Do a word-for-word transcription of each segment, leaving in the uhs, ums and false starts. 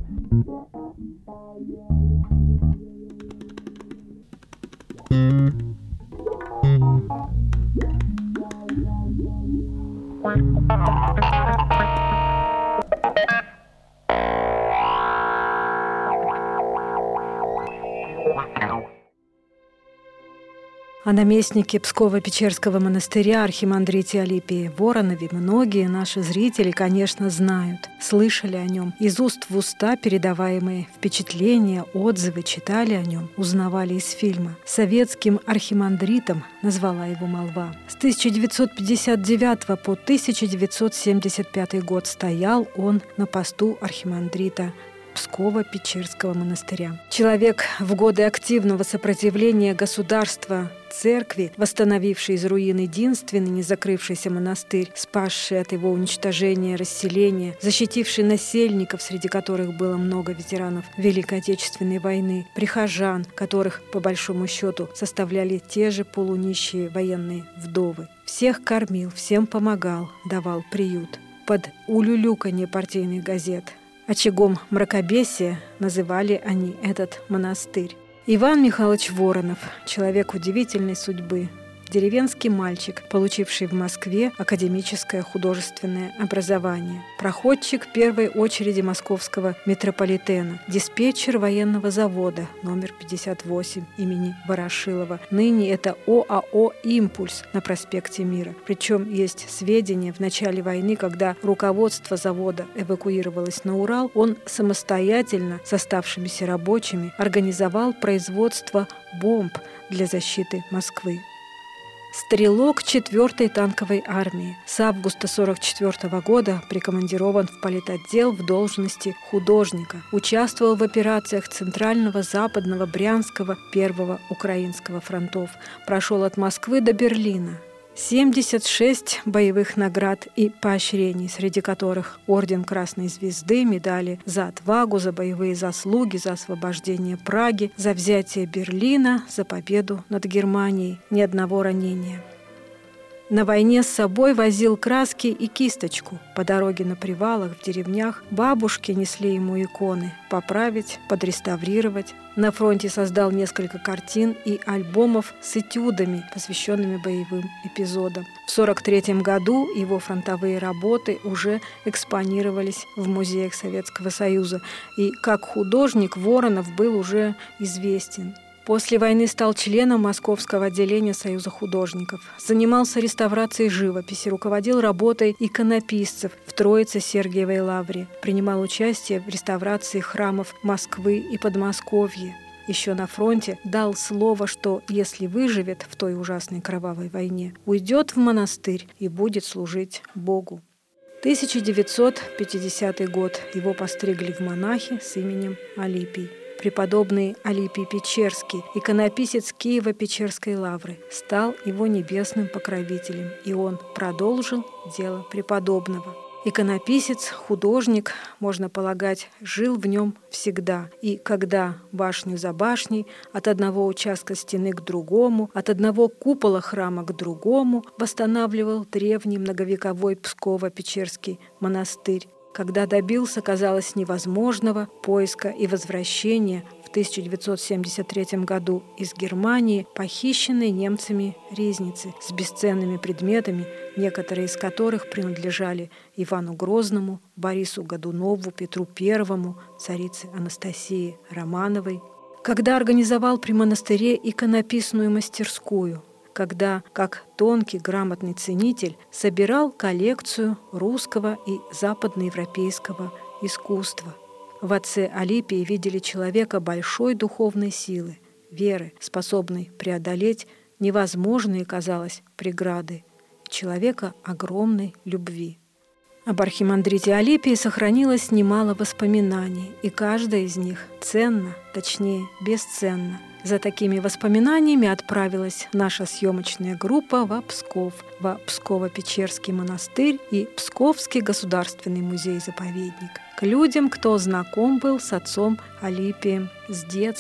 О наместнике Псково-Печерского монастыря архимандрите Алипии Воронове многие наши зрители, конечно, знают, слышали о нем, из уст в уста передаваемые впечатления, отзывы, читали о нем, узнавали из фильма. Советским архимандритом назвала его молва. С тысяча девятьсот пятьдесят девятого по тысяча девятьсот семьдесят пятый год стоял он на посту архимандрита Псково-Печерского монастыря. Человек, в годы активного сопротивления государства церкви, восстановивший из руин единственный незакрывшийся монастырь, спасший от его уничтожения, расселения, защитивший насельников, среди которых было много ветеранов Великой Отечественной войны, прихожан, которых, по большому счету, составляли те же полунищие военные вдовы. Всех кормил, всем помогал, давал приют. Под улюлюканье партийных газет очагом мракобесия называли они этот монастырь. Иван Михайлович Воронов, человек удивительной судьбы, деревенский мальчик, получивший в Москве академическое художественное образование, проходчик первой очереди московского метрополитена, диспетчер военного завода номер пятьдесят восемь имени Ворошилова. Ныне это ОАО «Импульс» на проспекте Мира. Причем есть сведения, в начале войны, когда руководство завода эвакуировалось на Урал, он самостоятельно с оставшимися рабочими организовал производство бомб для защиты Москвы. Стрелок четвёртой танковой армии. С августа сорок четвёртого года прикомандирован в политотдел в должности художника. Участвовал в операциях Центрального, Западного, Брянского, Первого Украинского фронтов. Прошел от Москвы до Берлина. семьдесят шесть боевых наград и поощрений, среди которых орден Красной Звезды, медали за отвагу, за боевые заслуги, за освобождение Праги, за взятие Берлина, за победу над Германией, ни одного ранения. На войне с собой возил краски и кисточку. По дороге на привалах в деревнях бабушки несли ему иконы поправить, подреставрировать. На фронте создал несколько картин и альбомов с этюдами, посвященными боевым эпизодам. В сорок третьем году его фронтовые работы уже экспонировались в музеях Советского Союза, и как художник Воронов был уже известен. После войны стал членом Московского отделения Союза художников. Занимался реставрацией живописи, руководил работой иконописцев в Троице-Сергиевой лавре. Принимал участие в реставрации храмов Москвы и Подмосковья. Еще на фронте дал слово, что если выживет в той ужасной кровавой войне, уйдет в монастырь и будет служить Богу. тысяча девятьсот пятидесятый год. Его постригли в монахи с именем Алипий. Преподобный Алипий Печерский, иконописец Киево-Печерской лавры, стал его небесным покровителем, и он продолжил дело преподобного. Иконописец, художник, можно полагать, жил в нем всегда. И когда башню за башней, от одного участка стены к другому, от одного купола храма к другому восстанавливал древний многовековой Псково-Печерский монастырь, когда добился, казалось, невозможного поиска и возвращения в тысяча девятьсот семьдесят третьем году из Германии похищенной немцами ризницы с бесценными предметами, некоторые из которых принадлежали Ивану Грозному, Борису Годунову, Петру Первому, царице Анастасии Романовой. Когда организовал при монастыре иконописную мастерскую, когда, как тонкий, грамотный ценитель, собирал коллекцию русского и западноевропейского искусства. В отце Алипии видели человека большой духовной силы, веры, способной преодолеть невозможные, казалось, преграды, человека огромной любви. Об архимандрите Алипии сохранилось немало воспоминаний, и каждое из них ценно, точнее, бесценно. За такими воспоминаниями отправилась наша съемочная группа во Псков, во Псково-Печерский монастырь и Псковский государственный музей-заповедник, к людям, кто знаком был с отцом Алипием с детства.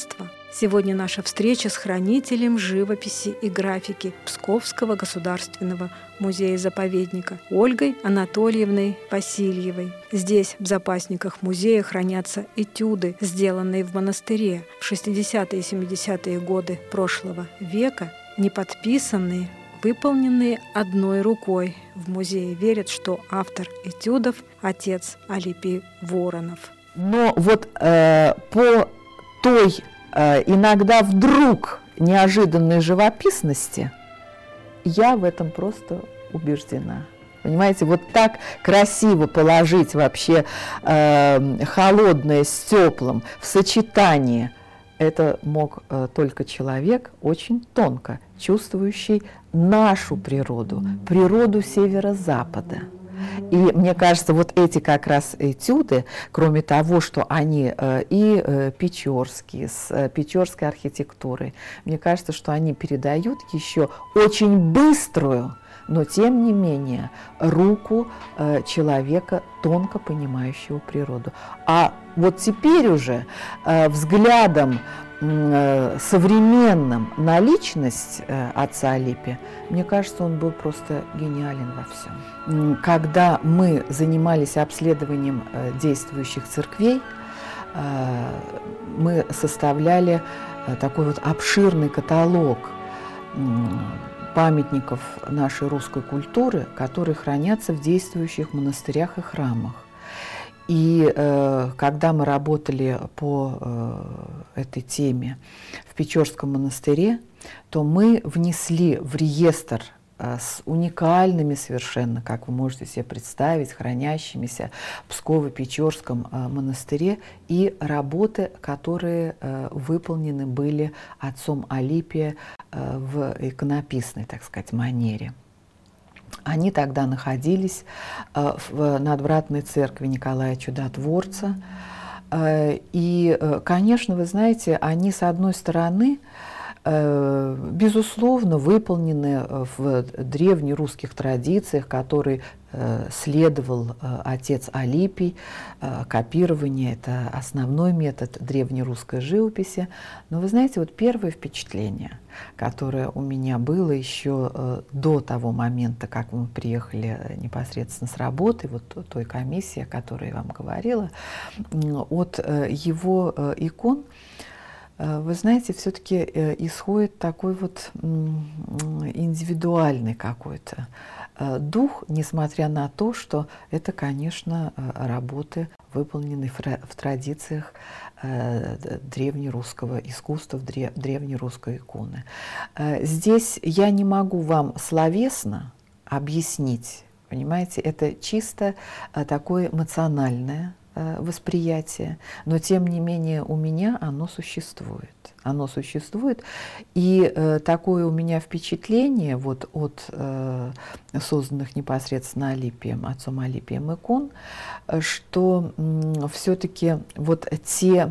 Сегодня наша встреча с хранителем живописи и графики Псковского государственного музея-заповедника Ольгой Анатольевной Васильевой. Здесь, в запасниках музея, хранятся этюды, сделанные в монастыре в шестидесятые и семидесятые годы прошлого века, неподписанные, выполненные одной рукой. В музее верят, что автор этюдов – отец Алипий Воронов. Но вот э, по той э, иногда вдруг неожиданной живописности я в этом просто убеждена. Понимаете, вот так красиво положить вообще э, холодное с теплым в сочетании, это мог э, только человек, очень тонко чувствующий нашу природу, природу северо-запада. И мне кажется, вот эти как раз этюды, кроме того, что они э, и э, печорские, с э, печорской архитектурой, мне кажется, что они передают еще очень быструю, но тем не менее руку э, человека, тонко понимающего природу. А вот теперь уже э, взглядом э, современным на личность э, отца Алипия, мне кажется, он был просто гениален во всем. Когда мы занимались обследованием э, действующих церквей, э, мы составляли э, такой вот обширный каталог э, памятников нашей русской культуры, которые хранятся в действующих монастырях и храмах. И э, когда мы работали по э, этой теме в Печорском монастыре, то мы внесли в реестр э, с уникальными совершенно, как вы можете себе представить, хранящимися в Псково-Печорском э, монастыре и работы, которые э, выполнены были отцом Алипия э, в иконописной, так сказать, манере. Они тогда находились э, в надвратной церкви Николая Чудотворца. Э, и, э, конечно, вы знаете, они, с одной стороны, э, безусловно, выполнены в древнерусских традициях, которые э, следовал э, отец Алипий. Э, копирование – это основной метод древнерусской живописи. Но вы знаете, вот первое впечатление, которое у меня было еще э, до того момента, как мы приехали непосредственно с работы, вот той комиссии, о которой я вам говорила, от э, его э, икон, э, вы знаете, все-таки э, исходит такой вот э, индивидуальный какой-то э, дух, несмотря на то, что это, конечно, э, работы, выполненные в, в традициях древнерусского искусства, древнерусской иконы. Здесь я не могу вам словесно объяснить, понимаете, это чисто такое эмоциональное восприятие, но тем не менее у меня оно существует. Оно существует, и э, такое у меня впечатление вот от э, созданных непосредственно Алипием, отцом Алипием икон, что э, все-таки вот те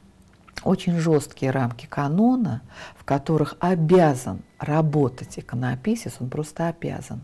очень жесткие рамки канона, в которых обязан работать иконописец, он просто обязан,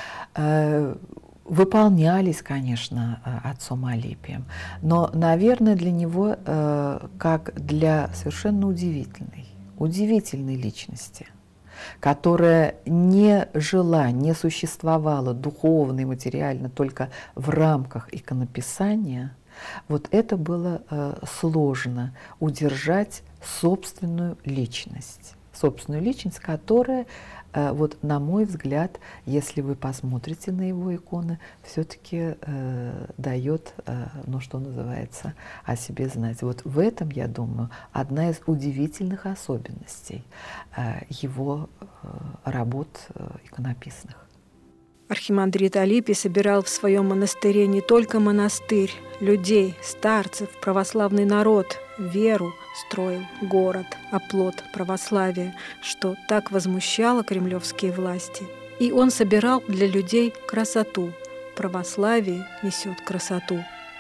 э, выполнялись, конечно, отцом Алипием, но, наверное, для него, э, как для совершенно удивительной, удивительной личности, которая не жила, не существовала духовно и материально только в рамках иконописания, вот это было э, сложно удержать собственную личность, собственную личность, которая, вот, на мой взгляд, если вы посмотрите на его иконы, все-таки э, дает, э, ну, что называется, о себе знать. Вот в этом, я думаю, одна из удивительных особенностей э, его э, работ э, иконописных. Архимандрит Алипий собирал в своем монастыре не только монастырь, людей, старцев, православный народ, веру, строил город, оплот православия, что так возмущало кремлевские власти. И он собирал для людей красоту. Православие несет красоту.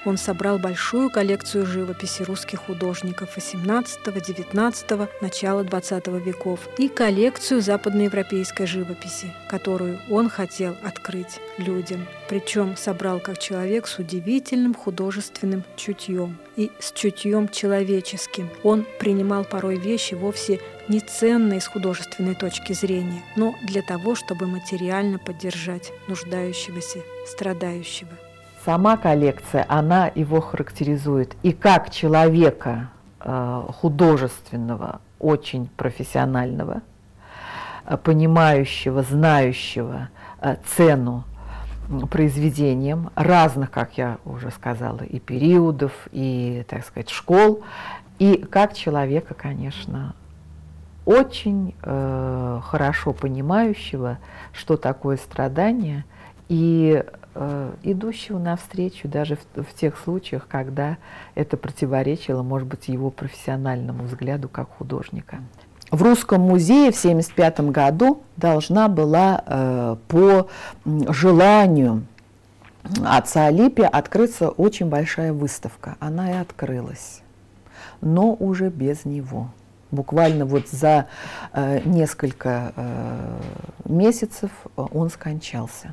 Он собрал большую коллекцию живописи русских художников восемнадцатого, девятнадцатого, начала двадцатого веков и коллекцию западноевропейской живописи, которую он хотел открыть людям. Причем собрал как человек с удивительным художественным чутьем и с чутьем человеческим. Он принимал порой вещи вовсе не ценные с художественной точки зрения, но для того, чтобы материально поддержать нуждающегося, страдающего. Сама коллекция, она его характеризует и как человека э, художественного, очень профессионального, э, понимающего, знающего э, цену произведениям разных, как я уже сказала, и периодов, и, так сказать, школ, и как человека, конечно, очень э, хорошо понимающего, что такое страдание, и э, идущего навстречу даже в, в тех случаях, когда это противоречило, может быть, его профессиональному взгляду как художника. В Русском музее в семьдесят пятом году должна была э, по желанию отца Алипия открыться очень большая выставка. Она и открылась, но уже без него. Буквально вот за э, несколько э, месяцев он скончался.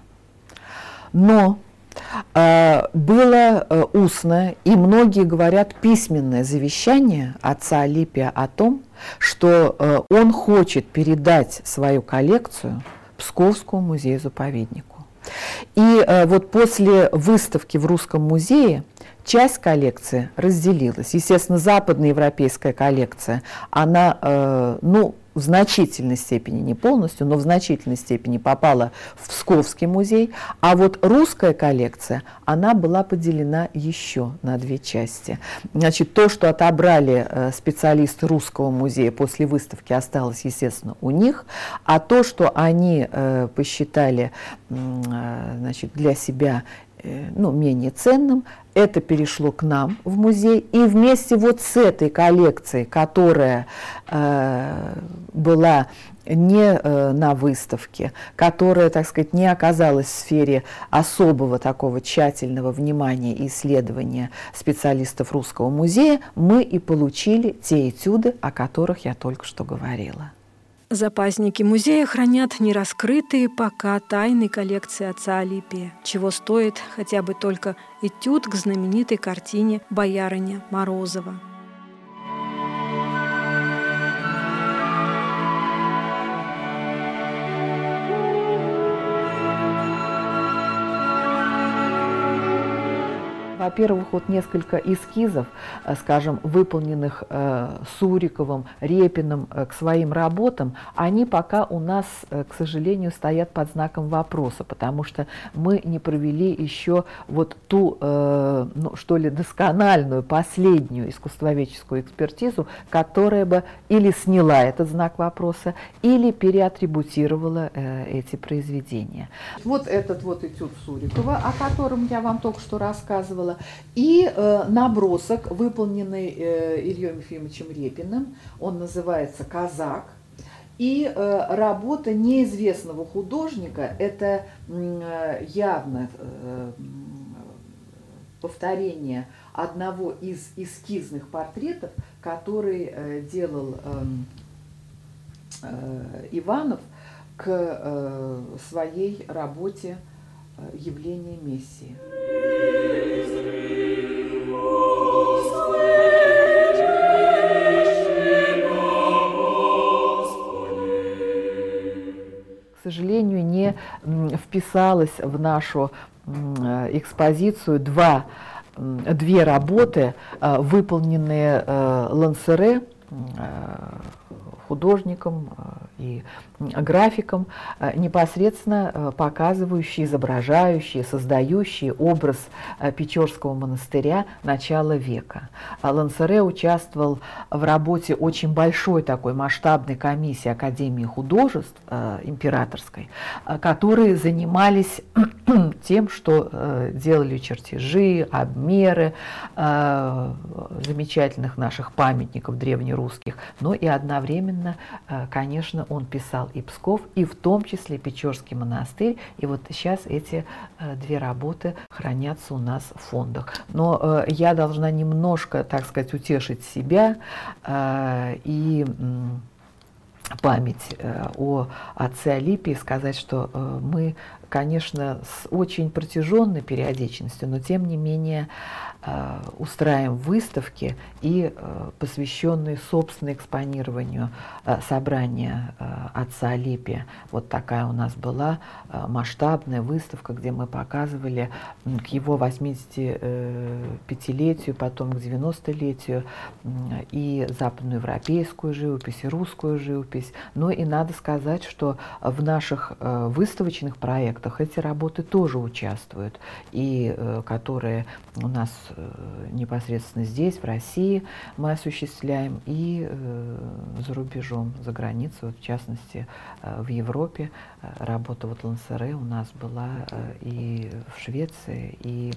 Но э, было э, устное, и многие говорят письменное завещание отца Алипия о том, что э, он хочет передать свою коллекцию Псковскому музею-заповеднику. И э, вот после выставки в Русском музее часть коллекции разделилась. Естественно, западноевропейская коллекция, она, э, ну, в значительной степени, не полностью, но в значительной степени попала в Псковский музей, а вот русская коллекция, она была поделена еще на две части. Значит, то, что отобрали э, специалисты Русского музея после выставки, осталось, естественно, у них, а то, что они э, посчитали э, значит, для себя ну, менее ценным, это перешло к нам в музей. И вместе вот с этой коллекцией, которая э, была не э, на выставке, которая, так сказать, не оказалась в сфере особого такого тщательного внимания и исследования специалистов Русского музея, мы и получили те этюды, о которых я только что говорила. Запасники музея хранят нераскрытые пока тайны коллекции отца Алипия, чего стоит хотя бы только этюд к знаменитой картине «Боярыня Морозова». Во-первых, вот несколько эскизов, скажем, выполненных э, Суриковым, Репиным э, к своим работам, они пока у нас, э, к сожалению, стоят под знаком вопроса, потому что мы не провели еще вот ту, э, ну, что ли, доскональную, последнюю искусствоведческую экспертизу, которая бы или сняла этот знак вопроса, или переатрибутировала э, эти произведения. Вот этот вот этюд Сурикова, о котором я вам только что рассказывала, и э, набросок, выполненный э, Ильей Ефимовичем Репиным, он называется «Казак». И э, работа неизвестного художника, это э, явно э, повторение одного из эскизных портретов, который э, делал э, э, Иванов к э, своей работе э, «Явление Мессии». К сожалению, не вписалась в нашу экспозицию два, две работы, выполненные Лансере, художником и графиком, непосредственно показывающие, изображающие, создающие образ Печорского монастыря начала века. Лансере участвовал в работе очень большой такой масштабной комиссии Академии художеств императорской, которые занимались тем, что делали чертежи, обмеры замечательных наших памятников древнерусских, но и одновременно, конечно, он писал и Псков, и в том числе Печорский монастырь. И вот сейчас эти две работы хранятся у нас в фондах. Но я должна немножко, так сказать, утешить себя и память о отце Алипии, сказать, что мы, конечно, с очень протяженной периодичностью, но тем не менее устраиваем выставки и посвященные, собственно, экспонированию собрания отца Алипия. Вот такая у нас была масштабная выставка, где мы показывали к его восьмидесятипятилетию, потом к девяностолетию и западноевропейскую живопись, и русскую живопись. Но и надо сказать, что в наших выставочных проектах эти работы тоже участвуют, и которые у нас непосредственно здесь, в России, мы осуществляем, и э, за рубежом, за границей, вот, в частности, э, в Европе. Работа вот Лансере у нас была э, и в Швеции, и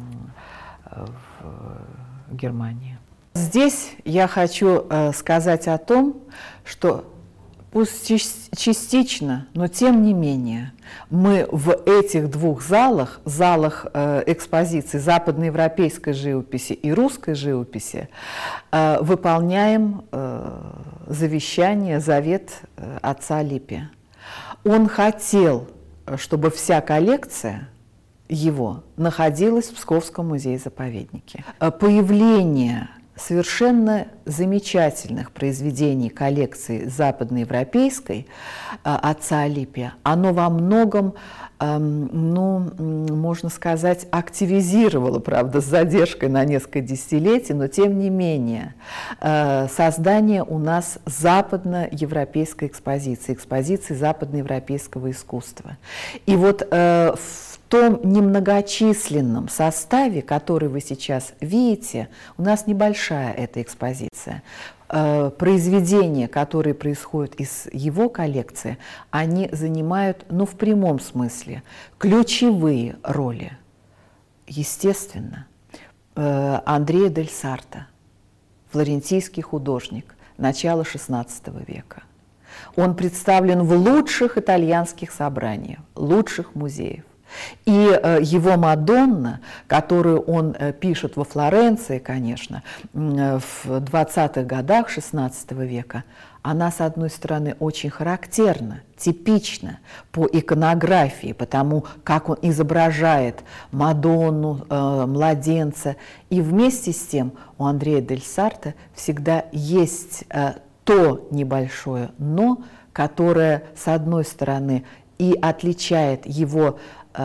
э, в Германии. Здесь я хочу э, сказать о том, что пусть частично, но тем не менее, мы в этих двух залах, залах э, экспозиции западноевропейской живописи и русской живописи, э, выполняем э, завещание, завет э, отца Алипия. Он хотел, чтобы вся коллекция его находилась в Псковском музее-заповеднике. Появление совершенно замечательных произведений коллекции западноевропейской отца Алипия, оно во многом, ну, можно сказать, активизировало, правда, с задержкой на несколько десятилетий, но тем не менее, создание у нас западноевропейской экспозиции, экспозиции западноевропейского искусства. И вот в В том немногочисленном составе, который вы сейчас видите, у нас небольшая эта экспозиция. Произведения, которые происходят из его коллекции, они занимают, ну, в прямом смысле, ключевые роли. Естественно, Андреа дель Сарто, флорентийский художник, начала шестнадцатого века. Он представлен в лучших итальянских собраниях, лучших музеев. И э, его «Мадонна», которую он э, пишет во Флоренции, конечно, э, в двадцатых годах шестнадцатого века, она, с одной стороны, очень характерна, типична по иконографии, потому как он изображает Мадонну, э, младенца. И вместе с тем у Андреа дель Сарто всегда есть э, то небольшое «но», которое, с одной стороны, и отличает его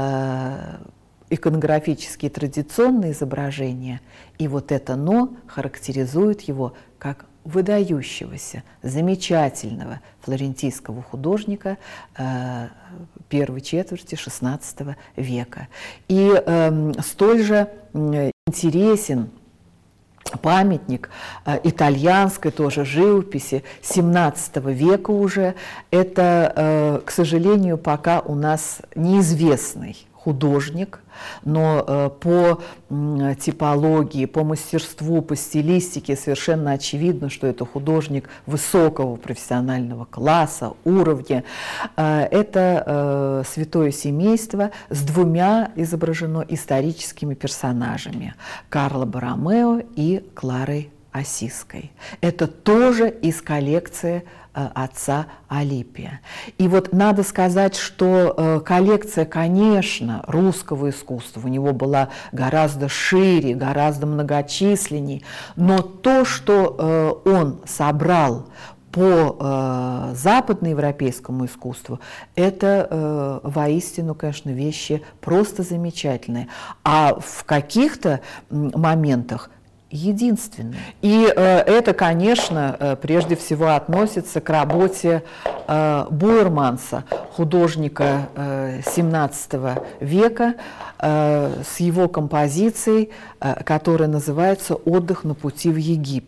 иконографические традиционные изображения, и вот это «но» характеризует его как выдающегося, замечательного флорентийского художника э, первой четверти шестнадцатого века. И э, столь же интересен памятник э, итальянской тоже живописи семнадцатого века уже. Это, э, к сожалению, пока у нас неизвестный художник, но э, по э, типологии, по мастерству, по стилистике совершенно очевидно, что это художник высокого профессионального класса, уровня. Э, это э, святое семейство с двумя изображено историческими персонажами – Карло Боромео и Кларой Ассизской. Это тоже из коллекции отца Алипия. И вот надо сказать, что э, коллекция, конечно, русского искусства у него была гораздо шире, гораздо многочисленней, но то, что э, он собрал по э, западноевропейскому искусству, это э, воистину, конечно, вещи просто замечательные. А в каких-то моментах единственное. И э, это, конечно, э, прежде всего относится к работе э, Буерманса, художника э, семнадцатого века, э, с его композицией, э, которая называется «Отдых на пути в Египет».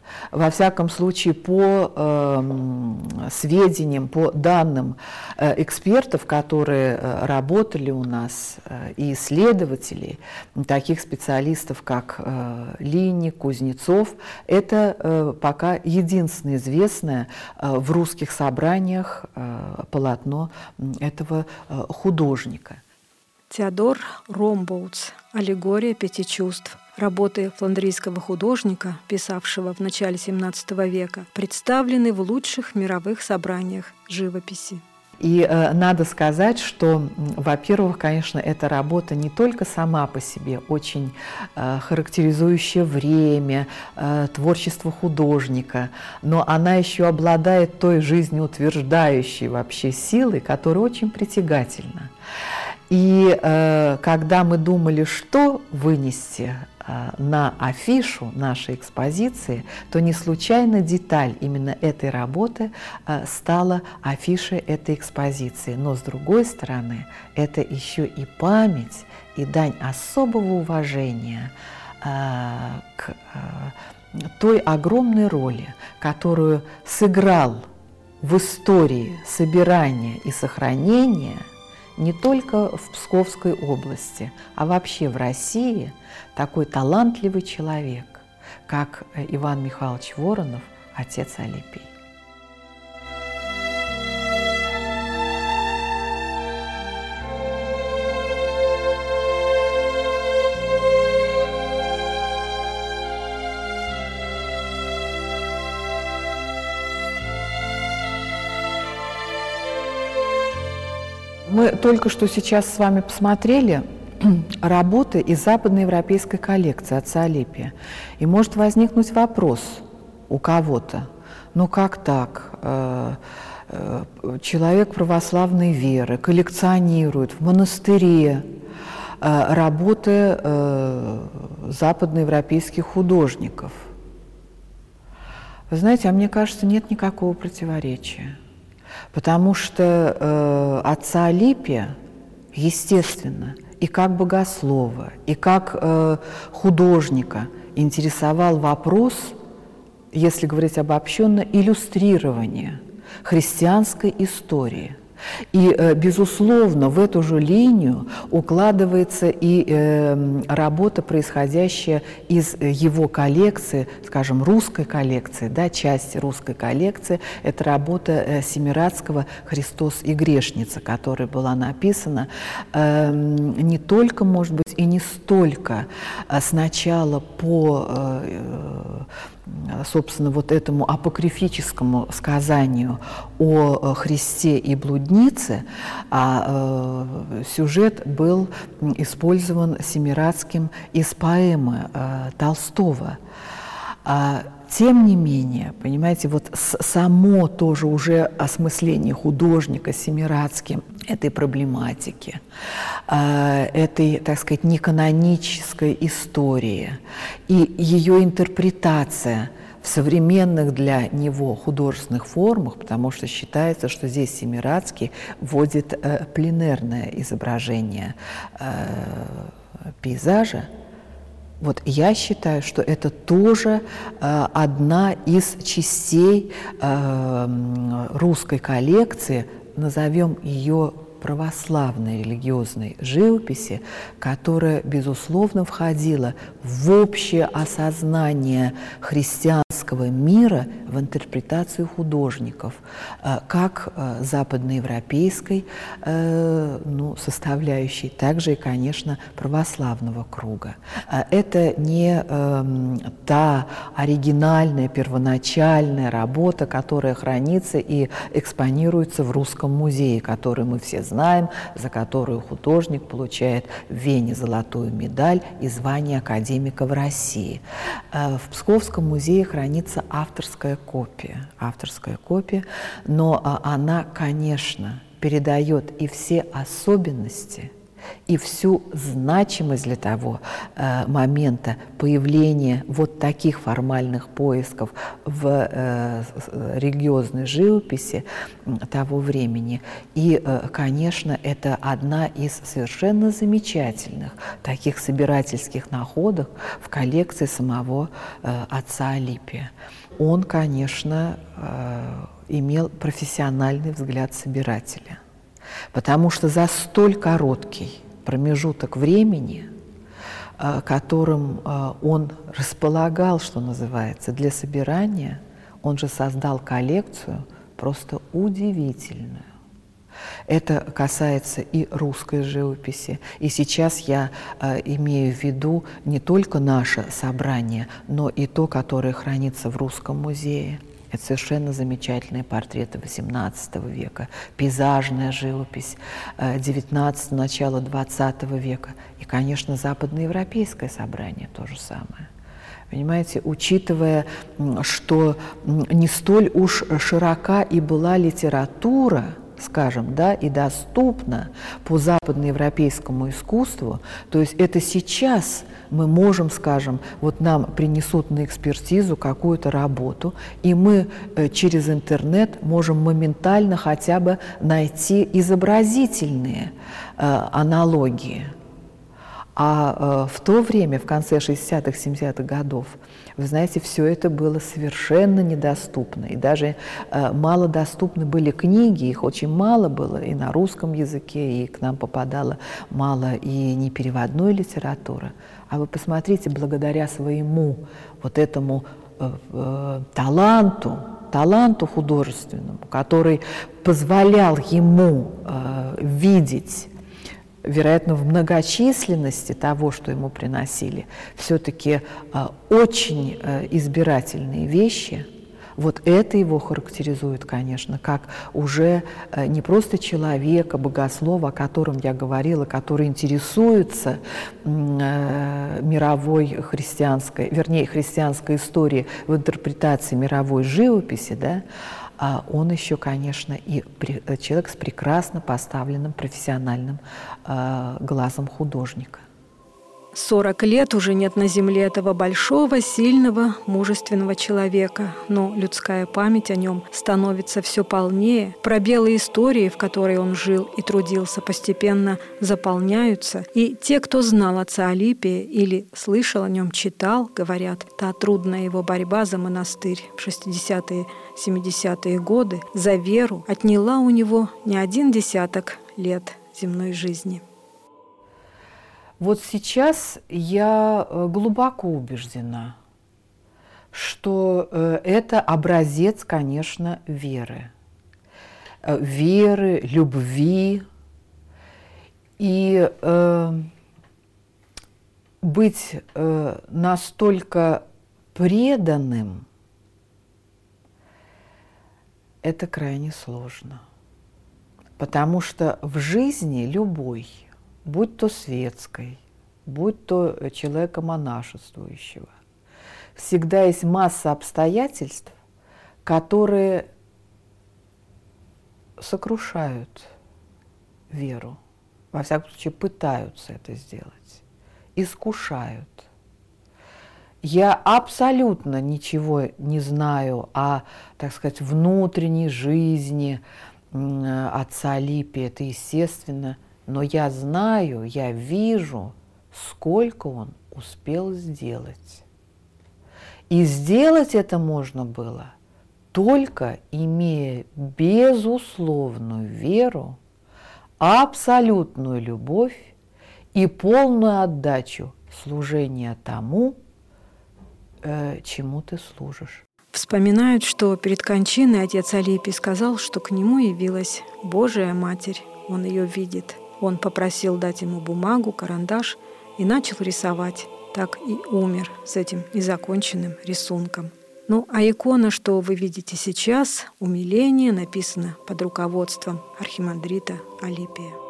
Во всяком случае, по э, сведениям, по данным э, экспертов, которые э, работали у нас, э, и исследователей, таких специалистов, как э, Линник, Кузнецов, это э, пока единственное известное э, в русских собраниях э, полотно этого э, художника. Теодор Ромбоутс «Аллегория пяти чувств». Работы фландрийского художника, писавшего в начале семнадцатого века, представлены в лучших мировых собраниях живописи. И э, надо сказать, что, во-первых, конечно, эта работа не только сама по себе очень э, характеризующая время, э, творчество художника, но она еще обладает той жизнеутверждающей вообще силой, которая очень притягательна. И э, когда мы думали, что вынести э, на афишу нашей экспозиции, то не случайно деталь именно этой работы э, стала афишей этой экспозиции. Но с другой стороны, это еще и память, и дань особого уважения э, к э, той огромной роли, которую сыграл в истории собирания и сохранения не только в Псковской области, а вообще в России такой талантливый человек, как Иван Михайлович Воронов, отец Алипий. Мы только что сейчас с вами посмотрели работы из западноевропейской коллекции отца Алипия. И может возникнуть вопрос у кого-то, ну как так? Человек православной веры коллекционирует в монастыре работы западноевропейских художников. Вы знаете, а мне кажется, нет никакого противоречия. Потому что э, отца Алипия, естественно, и как богослова, и как э, художника интересовал вопрос, если говорить обобщенно, иллюстрирования христианской истории. И, безусловно, в эту же линию укладывается и э, работа, происходящая из его коллекции, скажем, русской коллекции, да, часть русской коллекции. Это работа э, Семирадского «Христос и грешница», которая была написана э, не только, может быть, и не столько а сначала по э, собственно, вот этому апокрифическому сказанию о Христе и блуднице, а э, сюжет был использован Семирадским из поэмы э, Толстого. А, тем не менее, понимаете, вот само тоже уже осмысление художника Семирадским этой проблематики, э, этой, так сказать, неканонической истории и ее интерпретация в современных для него художественных формах, потому что считается, что здесь Семирадский вводит э, пленерное изображение э, пейзажа. Вот я считаю, что это тоже э, одна из частей э, русской коллекции, назовем ее православной религиозной живописи, которая, безусловно, входила в общее осознание христианского мира в интерпретацию художников, как западноевропейской ну, составляющей, также и, конечно, православного круга. Это не та оригинальная, первоначальная работа, которая хранится и экспонируется в Русском музее, который мы все знаем, за которую художник получает в Вене золотую медаль и звание академика в России. В Псковском музее хранится авторская копия, авторская копия, но она, конечно, передает и все особенности, и всю значимость для того э, момента появления вот таких формальных поисков в э, религиозной живописи того времени. И, э, конечно, это одна из совершенно замечательных таких собирательских находок в коллекции самого э, отца Алипия. Он, конечно, э, имел профессиональный взгляд собирателя. Потому что за столь короткий промежуток времени, которым он располагал, что называется, для собирания, он же создал коллекцию просто удивительную. Это касается и русской живописи. И сейчас я э, имею в виду не только наше собрание, но и то, которое хранится в Русском музее. Это совершенно замечательные портреты восемнадцатого века, пейзажная живопись девятнадцатого, начала двадцатого века. И, конечно, западноевропейское собрание то же самое. Понимаете, учитывая, что не столь уж широка и была литература, скажем, да, и доступна по западноевропейскому искусству, то есть это сейчас мы можем, скажем, вот нам принесут на экспертизу какую-то работу, и мы э, через интернет можем моментально хотя бы найти изобразительные э, аналогии. А э, в то время, в конце шестидесятых, семидесятых годов, вы знаете, все это было совершенно недоступно. И даже э, малодоступны были книги, их очень мало было и на русском языке, и к нам попадало мало и непереводной литературы. А вы посмотрите, благодаря своему вот этому э, э, таланту, таланту художественному, который позволял ему э, видеть, вероятно, в многочисленности того, что ему приносили, все-таки э, очень э, избирательные вещи, вот это его характеризует, конечно, как уже э, не просто человека, богослова, о котором я говорила, который интересуется э, мировой христианской, вернее, христианской историей в интерпретации мировой живописи, да, а он еще, конечно, и человек с прекрасно поставленным профессиональным э, глазом художника. Сорок лет уже нет на земле этого большого, сильного, мужественного человека, но людская память о нем становится все полнее. Пробелы истории, в которой он жил и трудился, постепенно заполняются. И те, кто знал отца Алипия или слышал о нем, читал, говорят, та трудная его борьба за монастырь в шестидесятые, семидесятые годы, за веру, отняла у него не один десяток лет земной жизни. Вот сейчас я глубоко убеждена, что это образец, конечно, веры. Веры, любви. И э, быть э, настолько преданным – это крайне сложно. Потому что в жизни любой, будь то светской, будь то человека монашествующего, всегда есть масса обстоятельств, которые сокрушают веру, во всяком случае пытаются это сделать, искушают. Я абсолютно ничего не знаю о, так сказать, внутренней жизни отца Алипия, это естественно, но я знаю, я вижу, сколько он успел сделать. И сделать это можно было, только имея безусловную веру, абсолютную любовь и полную отдачу служения тому, э, чему ты служишь. Вспоминают, что перед кончиной отец Алипий сказал, что к нему явилась Божия Матерь, он ее видит. Он попросил дать ему бумагу, карандаш и начал рисовать. Так и умер с этим незаконченным рисунком. Ну, а икона, что вы видите сейчас, «Умиление», написана под руководством архимандрита Алипия.